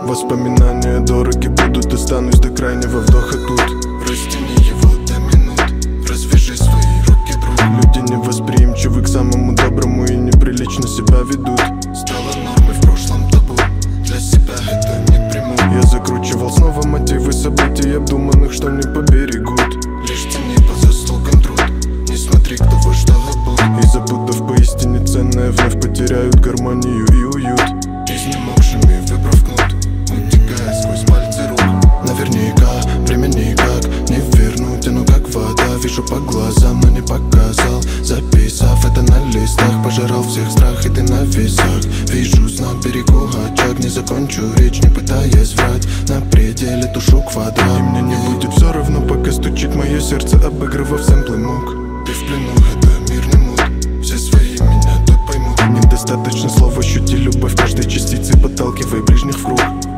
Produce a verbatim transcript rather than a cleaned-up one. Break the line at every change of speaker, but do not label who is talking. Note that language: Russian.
Воспоминания дороги будут, останусь до крайнего вдоха тут.
Растяни его до минут, развяжи свои руки, друг.
Люди невосприимчивы к самому доброму и неприлично себя ведут.
Стало нормой в прошлом табу, для себя это не приму.
Я закручивал снова мотивы событий обдуманных, что не поберегут.
Лишь цени по заслугам труд, не смотри, кто во что был.
И запутав поистине ценное, вновь потеряют гармонию и уют.
Изнемогшими выбрав кнут, утекая сквозь пальцы рук.
Наверняка время никак не вернуть, оно как вода. Вижу по глазам, но не показал, записав это на листах. Пожирал всех страх, и ты на весах. Вижу знак, берегу очаг, не закончу речь, не пытаясь врать. На пределе тушу квадрат, и мне не будет все равно, пока стучит мое сердце, обыгрывав сэмплы мук.
Ты в плену, это мирный мут, все свои меня тут поймут.
Недостаточно слов, ощути любовь каждой частицей, подталкивая ближних в круг.